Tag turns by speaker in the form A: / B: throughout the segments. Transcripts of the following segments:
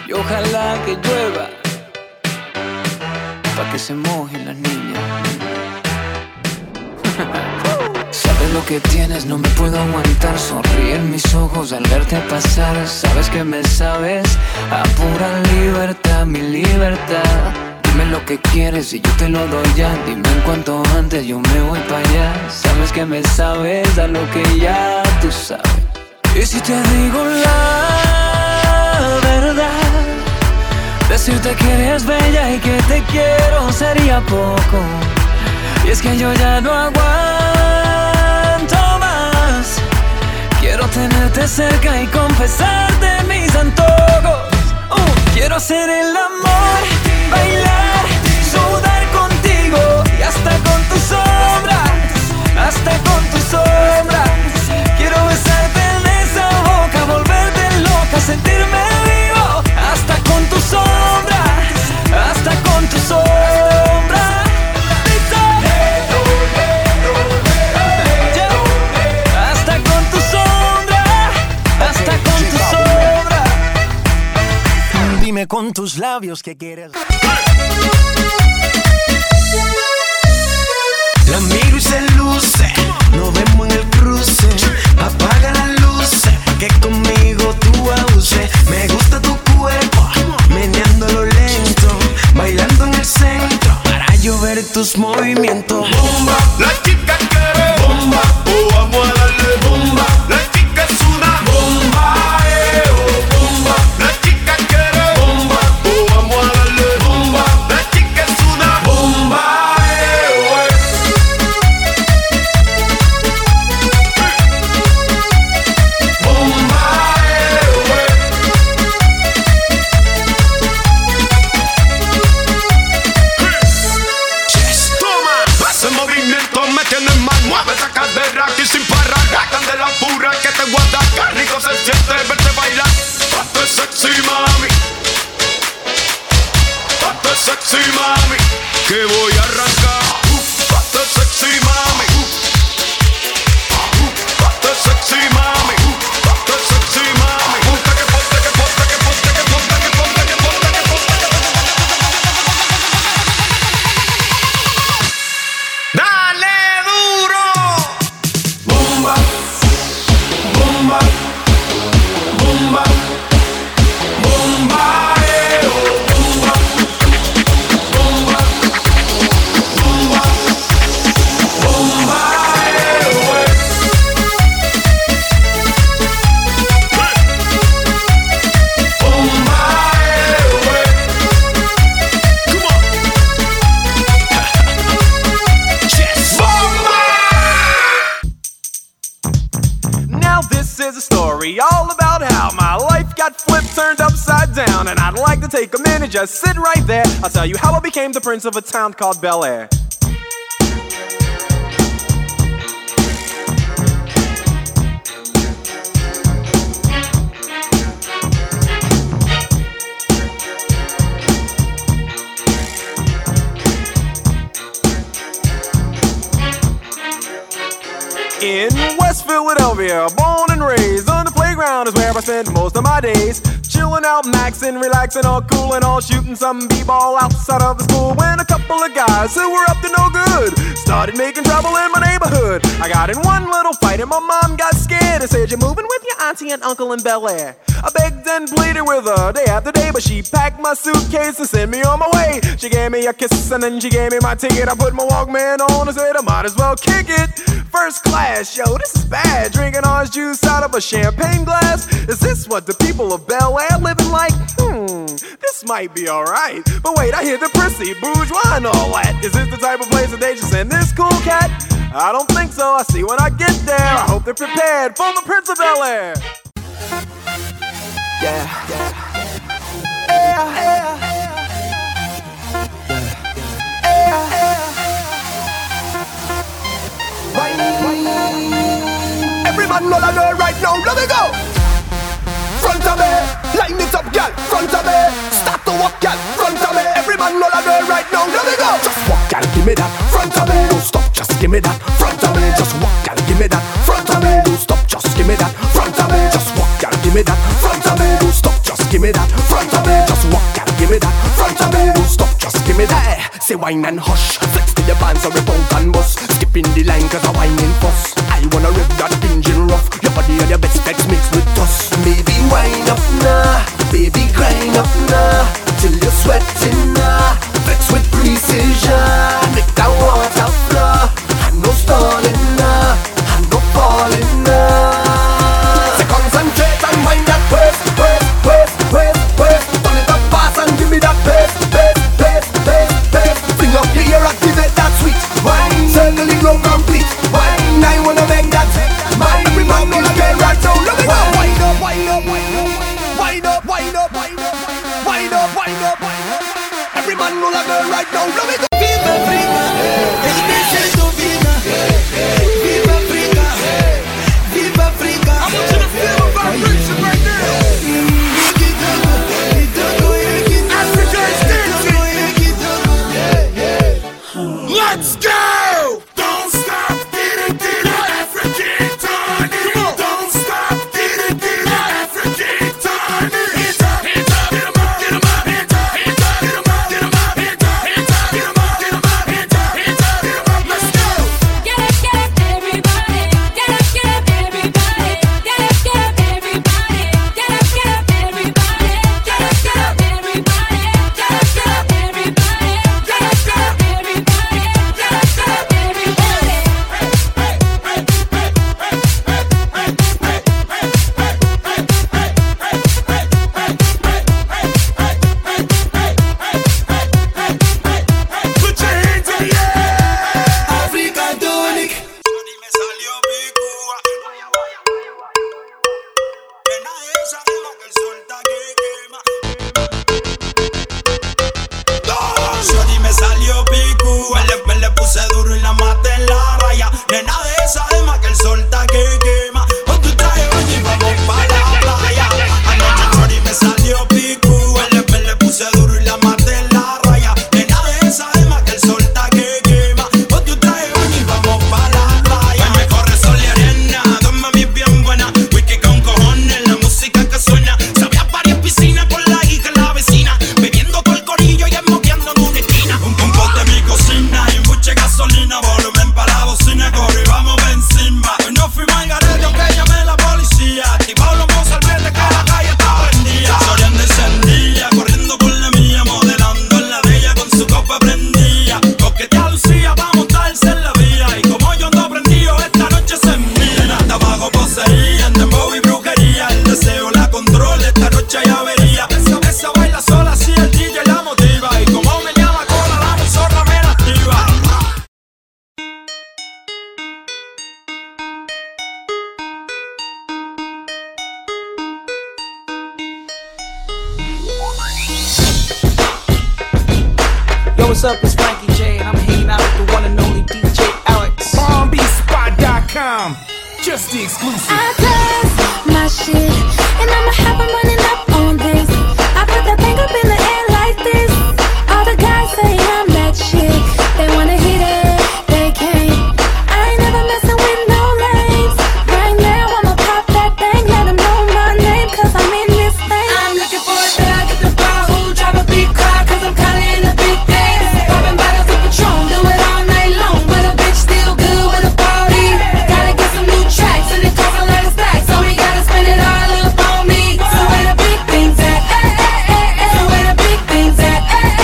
A: y ojalá que llueva pa' que se mojen las niñas. Sabes lo que tienes, no me puedo aguantar. Sonríen mis ojos al verte pasar. Sabes que me sabes a pura libertad, mi libertad. Dime lo que quieres y yo te lo doy ya. Dime en cuanto antes yo me voy para allá. Sabes que me sabes a lo que ya tú sabes. Y si te digo la verdad, decirte que eres bella y que te quiero sería poco. Y es que yo ya no aguanto más. Quiero tenerte cerca y confesarte mis antojos. Quiero hacer el amor, bailar, sudar contigo. Y hasta con tu sombra, hasta con tu sombra. Quiero besarte en esa boca, volverte loca, sentirme vivo. Hasta con tu sombra, hasta con tu sombra. Hasta con tu sombra, hasta con tu sombra.
B: Dime con tus labios que quieres. La miro y se luce, nos vemos en el cruce. Apaga las luces, que conmigo tú abuses. Me gusta tu cuerpo, meneándolo lento, bailando en el centro, para yo ver tus movimientos.
C: Bomba, la chica quiere bomba, vamos a darle bomba. La chica es una bomba, bomba. La chica quiere bomba, vamos a darle bomba. La chica es una bomba, aquí sin parar, candela pura que te guarda. Qué rico se siente verte bailar. Pato es sexy, mami. Pato es sexy, mami. Que voy a arrancar. Pato es sexy, mami. Pato es sexy, mami. Pato es sexy, mami. Ponte que ponte que ponte que ponte que ponte que ponte que ponte que ponte que dale duro. Bomba, bomba, bomba, bomba, bomba, bomba, bomba, bomba,
D: Now this is a story all about how my life got flipped, turned upside down. And I'd like to take a minute, just sit right there. I'll tell you how I became the prince of a town called Bel Air. In West Philadelphia, born and raised on the playground is where I spent most of my days. Chilling out, maxing, relaxing, all cool and all, shooting some b-ball outside of the school. When a couple of guys who were up to no good started making trouble in my neighborhood. I got in one little fight and my mom got scared and said, "You're moving with your auntie and uncle in Bel Air." I begged and pleaded with her day after day, but she packed my suitcase and sent me on my way. She gave me a kiss and then she gave me my ticket. I put my Walkman on and said I might as well kick it. First class, yo, this is bad. Drinking orange juice out of a champagne glass. Is this what the people of Bel Air living like? This might be alright. But wait, I hear the prissy, bourgeois and all that. Is this the type of place that they just send this cool cat? I don't think so. I see when I get there. I hope they're prepared for the Prince of Bel Air. Yeah, yeah. Yeah, yeah. Every man know that right now, let me go. Front of me, line it up, girl. Front of me, start to walk, girl. Front of me, every man know that right now, let me go. Just walk, girl, give me that. Front of me, don't stop, just give me that. Front of me, just walk, girl, give me that. Front of me, don't stop, just give me that. Front of me, just walk, girl, give me that. Front of me, don't stop, just
E: just give me that. Frontal, just walk out, give me that. Frontal, don't stop, just give me that. Say wine and hush, flex to the bands or rip out and bust. Skipping the line cause I whining fuss. I wanna rip that engine rough. Your body and your best flex mixed with dust.
B: Baby wind up now, baby grind up now, till you're sweating now. Flex with precision, make that water flow. And no stalling now, and no falling now.
E: So concentrate and wind that waist, waist, waist, waist, waist. Turn it up fast and give me that pace, pace, pace, pace, pace. Bring up your ear, activate that sweet wine. Circling round complete wine. I wanna make that mine. Every man gonna get right now. Let me go. Wind up, wind up, wind up, wind up, wind up, wind up, wind up, wind up, wind up. Every man gonna get right now. Let me go.
B: Viva Africa, el desierto viva. Viva Africa, viva Africa. I want you to feel the vibration right now. Africa is dancing. Let's go.
C: Don't stop, get it, African time. Don't stop, get it, African time. Hands up, hands up, get 'em up, get 'em up, hands up, hands up, get 'em up, get 'em up, hands up, hands up, get 'em up, get 'em up, hands up, hands up, get 'em up. Let's go.
F: Get up, everybody. Get up, everybody. Get up, everybody. Get up, everybody. Get up, everybody. Get up, everybody. Get up, everybody.
C: Put your hands in the air.
B: Africa tonic.
C: Me salió picúa. Nena esa dema que el sol está que quema. Shorty me salió picúa. Me le puse duro y la maté en la raya. Nena de esa dema que el sol está que quema. Con tu traje baño y vamos pa' la playa. Anoche Shorty me salió picúa. Me le puse duro y la maté en la raya. Nena de esa dema que el sol está que quema. Con tu traje baño y vamos pa' la playa. Me corre sol y arena, dos mami bien buenas. Whisky con cojones, la música que suena. Sabe a varias piscinas por la hija y la vecina. Bebiendo todo el corillo y esmoqueando en una esquina. Un pote en mi cocina y mucha gasolina. Volumen para la bocina, corre y vamos pa' encima. Hoy no fuimos al garete aunque llamé la policía. Activado los mozalbetes que la calle está prendida. Soriana encendida, corriendo por la mía. Modelando en la de ella con su copa prendida. Coquetea Lucía pa' montarse en la vía. Y como yo ando prendido, esta noche se envía. Hasta abajo poseía, en dembow y brujería. El deseo la controla, esta noche hay avería. Esa baila sola si el DJ la motiva. Y como me llama cola, la zorra me la activa.
G: Yo, what's up? It's Frankie J, and I'm hanging out with the one and only DJ Alex.
H: BombBspot.com, just the exclusive.
F: I does my shit, and I'ma have 'em running up on this. I put that thing up in the air like this. All the guys say I'm that shit. They wanna hit it, they can't. I ain't never messing with no lames. Right now I'ma pop that thing, let 'em know my name, cause I'm in this thing. I'm looking for a thing, get the bar, who drive a big car, cause I'm kinda in a big thing. Popping bottles of Patron, do it all night long, but a bitch still good with a party. Gotta get some new tracks, and it costs a lot of stacks, so we gotta spend it all up on me. So where the big things at? So where the big things at?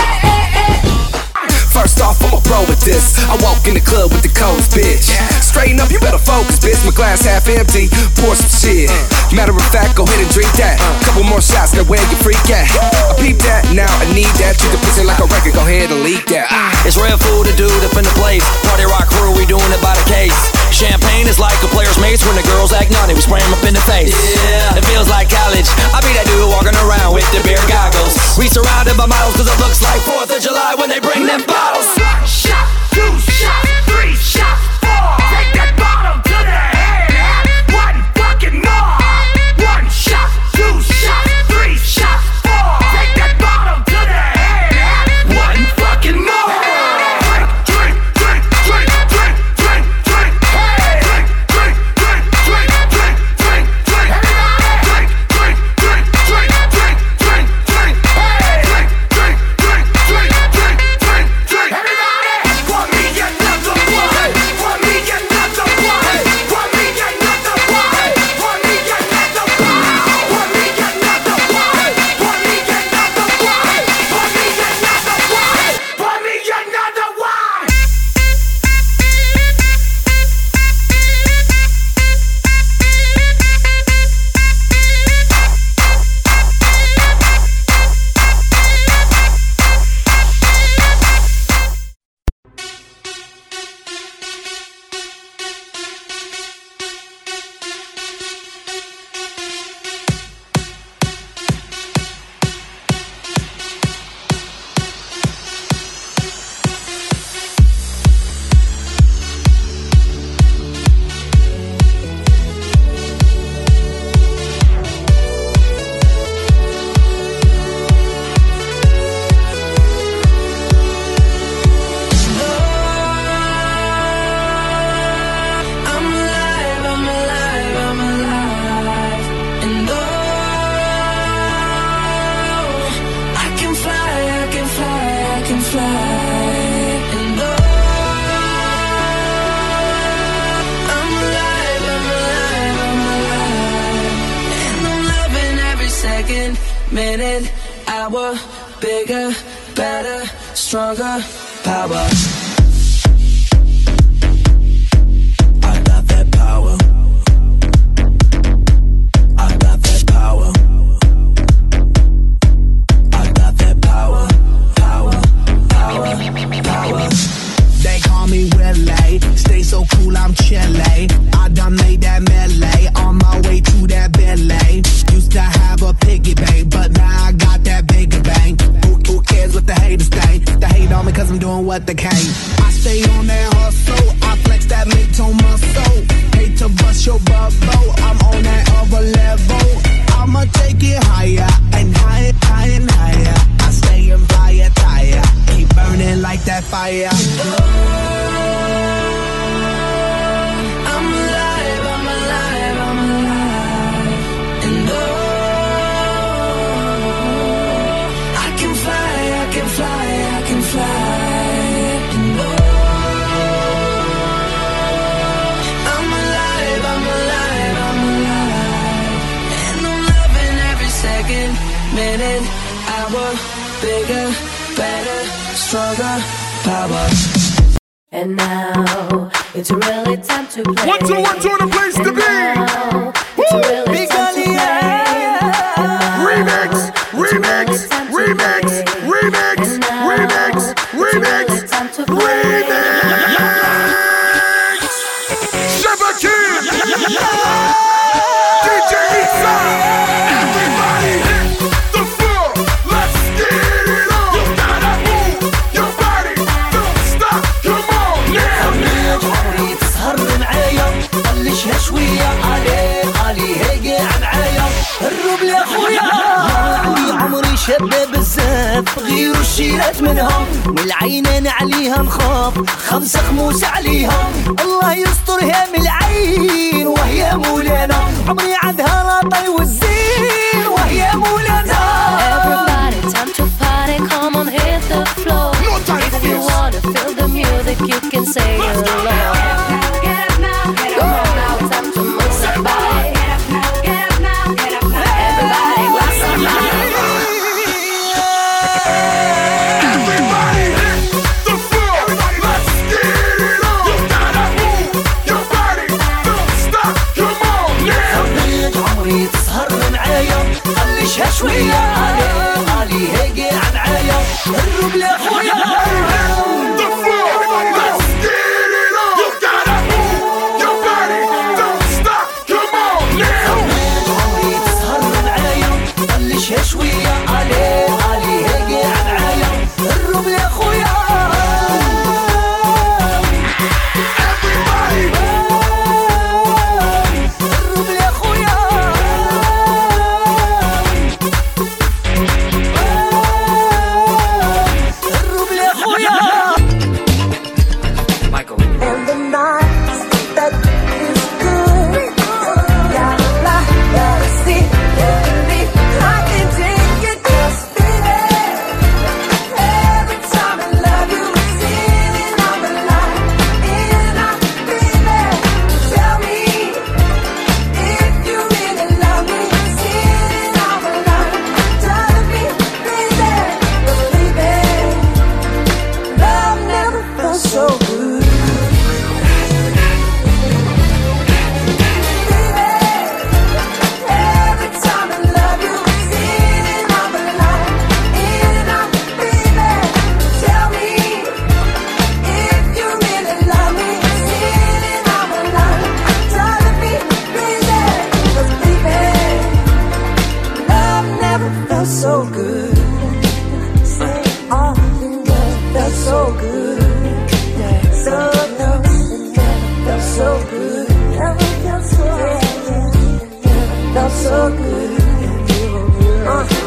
E: First off, I'm a pro with this. I walk in the club with the codes, bitch. Straighten up, you better focus, bitch. My glass half empty, pour some shit. Matter of fact, go ahead and drink that. Couple more shots, now where you freak at? I peep that, now I need that. Treat the pussy like a record, go ahead and leak that.
I: It's real food to do up in the place. Party rock crew, we doing it by the case. Champagne is like a player's mates. When the girls act naughty, we spray 'em up in the face. Yeah, it feels like college. I be that dude walking around with the beer goggles. We surrounded by models cause it looks like 4th of July when they bring them bottles.
C: One shot, 2 shot, 3 shot, 4. Take that bottle to the head. One fucking more. 1 shot, 2 shot, 3 shot, 4. Take that bottle to the head. One fucking more. Drink, drink, drink, drink, drink, drink, drink. Hey, drink, drink, drink, drink, drink, drink, drink. Everybody, drink, drink, drink, drink, drink,
A: can fly. And oh, I'm alive, I'm alive, I'm alive. And I'm loving every second, minute, hour. Bigger, better, stronger, power. I got that power. I got that power. I got that power. Power, power, power.
J: They call me Willie, stay so cool, I'm chilly. I done made that melee, on my way to that Bentley. Used to have a piggy bank, but now I got that bigger bang. Who cares what the haters think? They hate on me cause I'm doing what they can. I stay on that hustle, I flex that mid-tone muscle. Hate to bust your bubble, I'm on that other level. I'ma take it higher, and higher, higher, and higher. I stay in fire, tire, keep burning like that fire.
A: I'm alive, I'm alive, I'm alive. And oh, I can fly, I can fly, I can fly. And oh, I'm alive, I'm alive, I'm alive. And I'm loving every second, minute, hour. Bigger, better, stronger, power.
F: And now it's really time to play.
H: 1, 2, 1, 2, the place to be.
F: It's really time to play.
H: Remix, remix, remix, remix, remix, remix, remix. Shabba Kid, DJ Isa. Everybody hit the floor. Let's get it on. You gotta move your body. Don't stop. Come on now.
I: عمري تسهر معايا طلشها شوية علي هيقع معايا الروب يا خويا عندي عمري شابة بزاف غيروا الشيرات منها والعينين عليها نخاف 5 خموس عليها الله يسترها من العين وهي مولانا عمري عندها لاطي والزين وهي مولانا.
F: Everybody, time to party, come on, hit the floor. If you wanna feel the music, you can say it along. Get up now, come on now, time to move somebody. Get up now, everybody, rock somebody.
H: Everybody hit the floor. Let's get it on. You gotta move your body. Don't stop. Come on now.
I: حبيت عمري تسهر معايا طلشها شوية علي هيقع معايا الروب يا خويا.
H: The floor. Let's get it on. You gotta move your body. Don't stop. Come on now.
I: حبيت عمري تسهر معايا طلشها شوية علي هيقع معايا الروب يا خويا.
H: Everybody.
I: الروب يا خويا. الروب يا خويا.
E: And the night that is good. Gotta fly, gotta see, believe I can take it, just feel it. Every time I love you, it's in and I'm alive, and I feel it. Tell me if you really love me, it's in and I'm alive. Tell me, baby, believe it. Love never felt so good. Every time I love you, it's in and I'm alive, and I feel it. Tell me if you really love me, it's in and I'm alive. Tell me, baby, 'cause baby, love never felt so good. Say, oh, it never felt so good. So no, it never felt so good. Never felt so good. Felt so good.